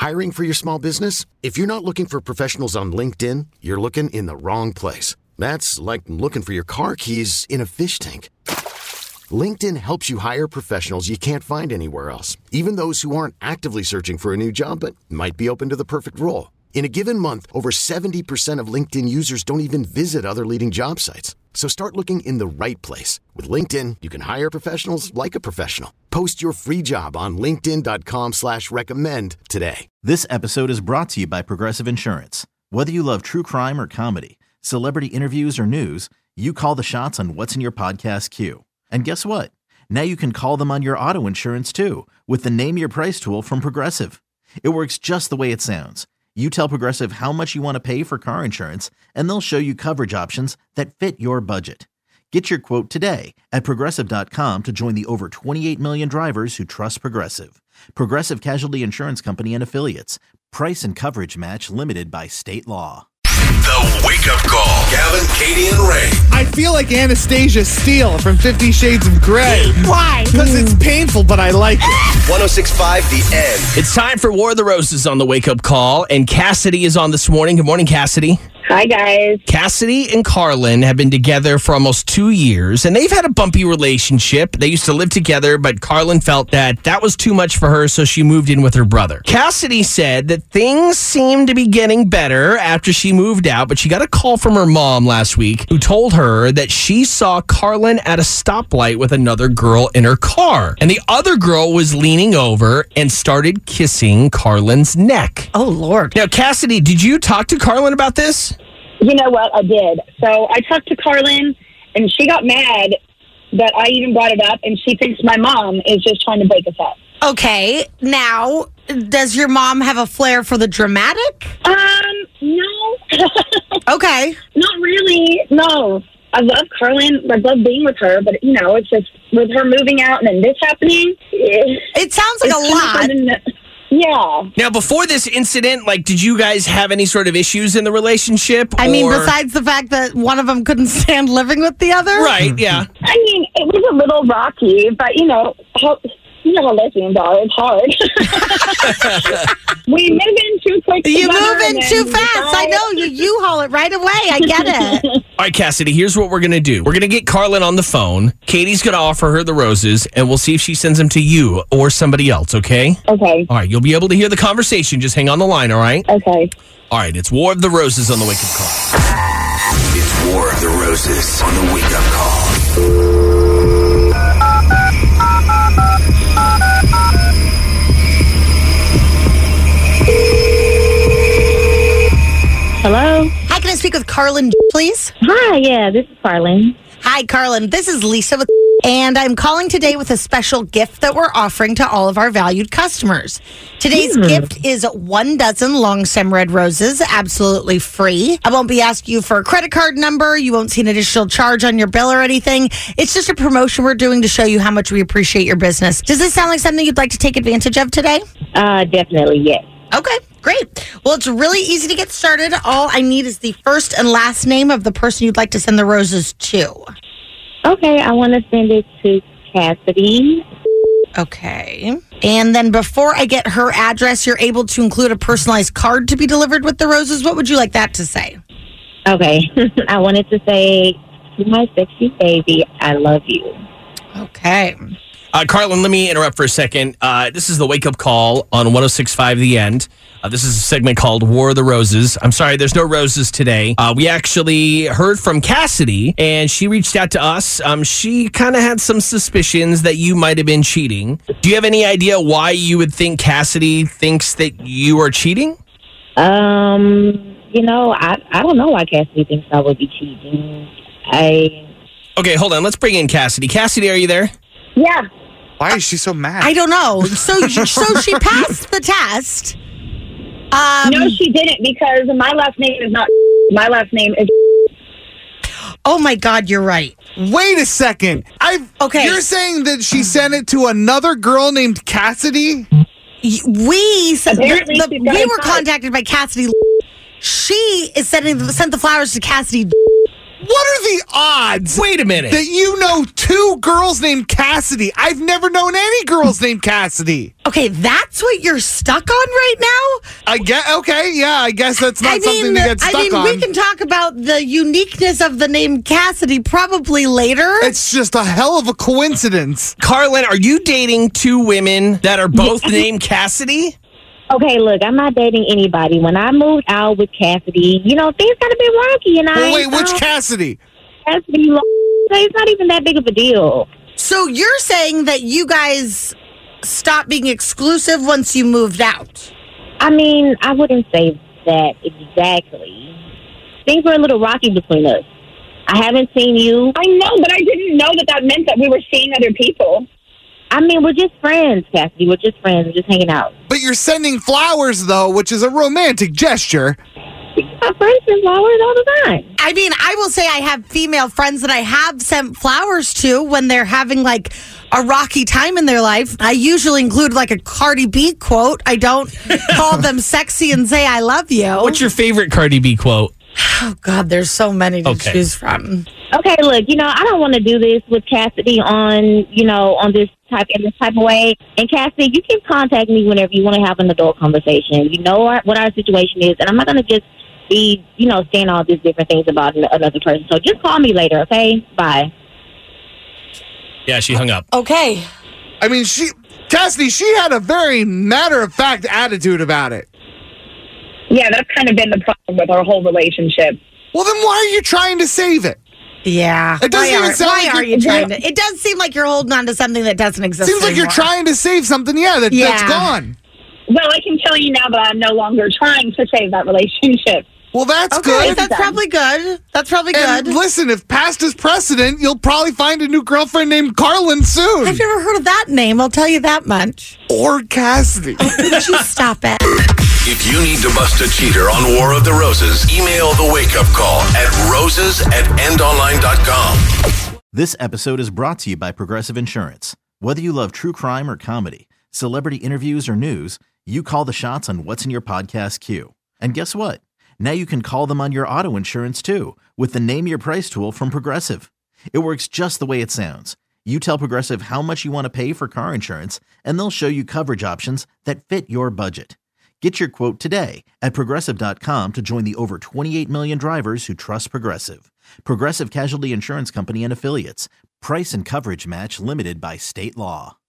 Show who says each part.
Speaker 1: Hiring for your small business? If you're not looking for professionals on LinkedIn, you're looking in the wrong place. That's like looking for your car keys in a fish tank. LinkedIn helps you hire professionals you can't find anywhere else, even those who aren't actively searching for a new job but might be open to the perfect role. In a given month, over 70% of LinkedIn users don't even visit other leading job sites. So start looking in the right place. With LinkedIn, you can hire professionals like a professional. Post your free job on linkedin.com/recommend today.
Speaker 2: This episode is brought to you by Progressive Insurance. Whether you love true crime or comedy, celebrity interviews or news, you call the shots on what's in your podcast queue. And guess what? Now you can call them on your auto insurance too with the Name Your Price tool from Progressive. It works just the way it sounds. You tell Progressive how much you want to pay for car insurance, and they'll show you coverage options that fit your budget. Get your quote today at Progressive.com to join the over 28 million drivers who trust Progressive. Progressive Casualty Insurance Company and Affiliates. Price and coverage match limited by state law.
Speaker 3: The Wake Up Call. Gavin, Katie, and Ray.
Speaker 4: I feel like Anastasia Steele from 50 Shades of Grey.
Speaker 5: Why?
Speaker 4: Because it's painful, but I like it.
Speaker 3: 106.5 The End.
Speaker 5: It's time for War of the Roses on the Wake Up Call, and Cassidy is on this morning. Good morning, Cassidy.
Speaker 6: Hi, guys.
Speaker 5: Cassidy and Carlin have been together for almost 2 years, and they've had a bumpy relationship. They used to live together, but Carlin felt that was too much for her, so she moved in with her brother. Cassidy said that things seemed to be getting better after she moved out, but she got a call from her mom last week who told her that she saw Carlin at a stoplight with another girl in her car, and the other girl was leaning over and started kissing Carlin's neck.
Speaker 6: Oh, Lord.
Speaker 5: Now, Cassidy, did you talk to Carlin about this?
Speaker 6: You know what? I did. So I talked to Carlin, and she got mad that I even brought it up, and she thinks my mom is just trying to break us up.
Speaker 7: Okay. Now, does your mom have a flair for the dramatic?
Speaker 6: No.
Speaker 7: Okay.
Speaker 6: Not really. No. I love Carlin. I love being with her, but, it's just with her moving out and then this happening.
Speaker 7: It sounds like a lot.
Speaker 6: Yeah.
Speaker 5: Now, before this incident, did you guys have any sort of issues in the relationship?
Speaker 7: I mean, besides the fact that one of them couldn't stand living with the other?
Speaker 5: Right, yeah.
Speaker 6: I mean, it was a little rocky, but, how lesbians are. It's hard. We move in too quick.
Speaker 7: You move in too fast. I know. You haul it right away. I get it.
Speaker 5: All right, Cassidy, here's what we're going to do. We're going to get Carlin on the phone. Katie's going to offer her the roses, and we'll see if she sends them to you or somebody else, okay?
Speaker 6: Okay.
Speaker 5: All right, you'll be able to hear the conversation. Just hang on the line, all right?
Speaker 6: Okay.
Speaker 5: All right, it's War of the Roses on the Wake Up Call.
Speaker 3: It's War of the Roses on the Wake Up Call.
Speaker 6: Hello?
Speaker 7: Hi, can I speak with Carlin, please?
Speaker 6: Hi, yeah, this is Carlin.
Speaker 7: Hi, Carlin. This is Lisa, and I'm calling today with a special gift that we're offering to all of our valued customers. Today's gift is 1 dozen long stem red roses, absolutely free. I won't be asking you for a credit card number. You won't see an additional charge on your bill or anything. It's just a promotion we're doing to show you how much we appreciate your business. Does this sound like something you'd like to take advantage of today?
Speaker 6: Definitely, yes.
Speaker 7: Okay, great. Well, it's really easy to get started. All I need is the first and last name of the person you'd like to send the roses to.
Speaker 6: Okay, I want to send it to Cassidy.
Speaker 7: Okay. And then before I get her address, you're able to include a personalized card to be delivered with the roses. What would you like that to say?
Speaker 6: Okay. I wanted to say, to my sexy baby, I love you.
Speaker 7: Okay.
Speaker 5: Carlin, let me interrupt for a second. This is the Wake Up Call on 106.5 The End. This is a segment called War of the Roses. I'm sorry, there's no roses today. We actually heard from Cassidy, and she reached out to us. She kind of had some suspicions that you might have been cheating. Do you have any idea why you would think Cassidy thinks that you are cheating?
Speaker 6: I don't know why Cassidy thinks I would be cheating.
Speaker 5: Okay, hold on. Let's bring in Cassidy. Cassidy, are you there?
Speaker 6: Yeah.
Speaker 4: Why is she so mad?
Speaker 7: I don't know. So she passed the test.
Speaker 6: No, she didn't, because my last name is not. My last name is.
Speaker 7: Oh my God, you're right.
Speaker 4: Wait a second.
Speaker 7: Okay.
Speaker 4: You're saying that she sent it to another girl named Cassidy?
Speaker 7: We were contacted by Cassidy. She is sent the flowers to Cassidy.
Speaker 4: What are the odds?
Speaker 5: Wait a minute.
Speaker 4: That you know 2 girls named Cassidy? I've never known any girls named Cassidy.
Speaker 7: Okay, that's what you're stuck on right now?
Speaker 4: I guess that's not something to get stuck on.
Speaker 7: We can talk about the uniqueness of the name Cassidy probably later.
Speaker 4: It's just a hell of a coincidence.
Speaker 5: Carlin, are you dating two women that are both named Cassidy?
Speaker 8: Okay, look, I'm not dating anybody. When I moved out with Cassidy, things got a bit wonky, and
Speaker 4: Wait, which Cassidy?
Speaker 8: Cassidy, it's not even that big of a deal.
Speaker 7: So you're saying that you guys stopped being exclusive once you moved out?
Speaker 8: I mean, I wouldn't say that exactly. Things were a little rocky between us. I haven't seen you.
Speaker 6: I know, but I didn't know that meant that we were seeing other people.
Speaker 8: I mean, we're just friends, Cassidy. We're just friends. We're just hanging out.
Speaker 4: But you're sending flowers, though, which is a romantic gesture.
Speaker 8: My friends send flowers all the time.
Speaker 7: I mean, I will say I have female friends that I have sent flowers to when they're having like a rocky time in their life. I usually include like a Cardi B quote. I don't call them sexy and say I love you.
Speaker 5: What's your favorite Cardi B quote?
Speaker 7: Oh, God, there's so many to choose from.
Speaker 8: Okay, look, I don't want to do this with Cassidy on this type of way. And Cassidy, you can contact me whenever you want to have an adult conversation. You know what our situation is, and I'm not going to just be, saying all these different things about another person. So just call me later, okay? Bye.
Speaker 5: Yeah, she hung up.
Speaker 7: Okay.
Speaker 4: I mean, Cassidy, she had a very matter-of-fact attitude about it.
Speaker 6: Yeah, that's kind of been the problem with our whole relationship.
Speaker 4: Well, then why are you trying to save it?
Speaker 7: Yeah.
Speaker 4: It doesn't even sound like
Speaker 7: are you trying to? It does seem like you're holding on to something that doesn't exist
Speaker 4: Seems like
Speaker 7: anymore.
Speaker 4: you're trying to save something, that's gone.
Speaker 6: Well, I can tell you now that I'm no longer trying to save that relationship.
Speaker 4: Well, that's
Speaker 7: Okay,
Speaker 4: good.
Speaker 7: that's probably good. That's probably
Speaker 4: And
Speaker 7: good.
Speaker 4: listen, if past is precedent, you'll probably find a new girlfriend named Carlin soon.
Speaker 7: I've never heard of that name, I'll tell you that much.
Speaker 4: Or Cassidy.
Speaker 7: Would you stop it?
Speaker 3: If you need to bust a cheater on War of the Roses, email the wake-up call at roses@endonline.com.
Speaker 2: This episode is brought to you by Progressive Insurance. Whether you love true crime or comedy, celebrity interviews or news, you call the shots on what's in your podcast queue. And guess what? Now you can call them on your auto insurance too with the Name Your Price tool from Progressive. It works just the way it sounds. You tell Progressive how much you want to pay for car insurance, and they'll show you coverage options that fit your budget. Get your quote today at Progressive.com to join the over 28 million drivers who trust Progressive. Progressive Casualty Insurance Company and Affiliates. Price and coverage match limited by state law.